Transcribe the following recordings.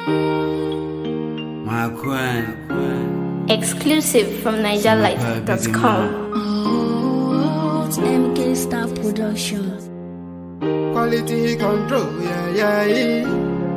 My queen. Exclusive from NigerLight.com. It's MK Star Production. Quality control, yeah.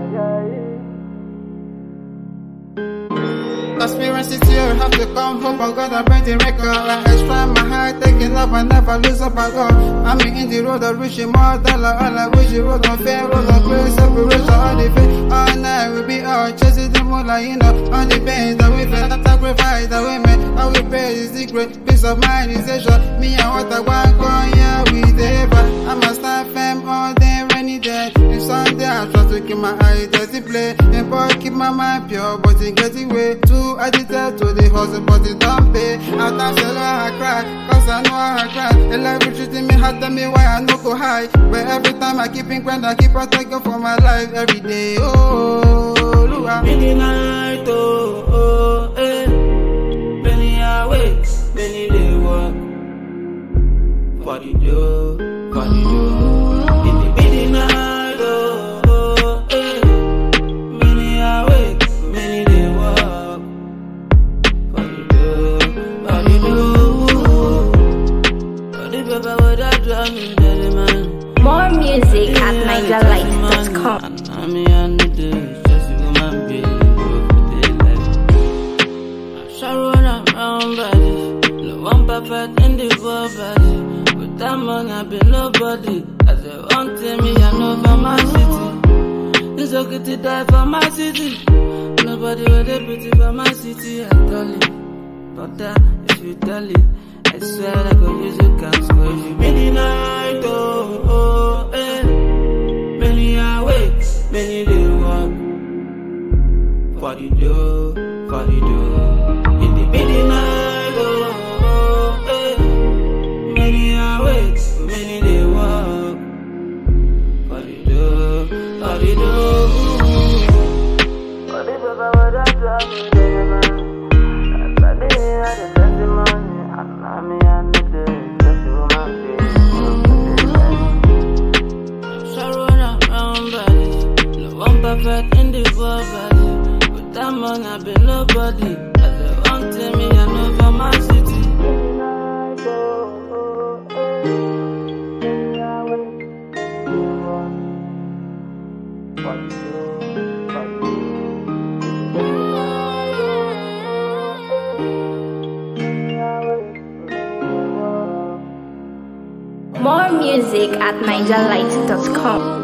Conspiracy theory have to come home, but God I bring the record. I expand my heart, taking up and never lose up I go. I'm in the road of reaching more dollar, all I wish you road on fair, road on grace, separation, all the faith. All night we be out chasing the moonlight, all the pains that we feel, sacrifice that we made. All we pray is the great peace of mind is a shot. Me and what I want, going yeah, we deliver. I'm a stand firm all day, rainy day. If Sunday I try to keep my eyes dirty play, and boy keep my mind pure, but it gets away. Too addicted to the hustle, but it don't pay. At times I cry, cause I know I cry. The life treating me hard, tell me why I no go high. But every time I keep in grind, I keep protecting for my life every day. Oh, Lua. Many night, many hours, many day work. For the dough, for the dough. In the midnight, many hours, many day work. For the dough, for the dough. For the paper with that drum in the man. More music at NigerLight.com. I mean, I need to just go my baby, run around body. No one perfect in the world body. With that money I be nobody. As a one tell me I know for my city. It's okay to die for my city. Nobody will they pity for my city. I tell it. But if you tell it, I swear I go use your caps. Cause you many night, many hours, many day work. For the dough, for the dough. In the midnight, many hours, many day work. For the dough, for the dough. For the paper with that drop in the man. I did the testimony, and I mean I need the testimony. I'm sorrow around body. No one perfect in the world body. With that money I be nobody. As a one tell me I know for my city. More music at NigerLight.com.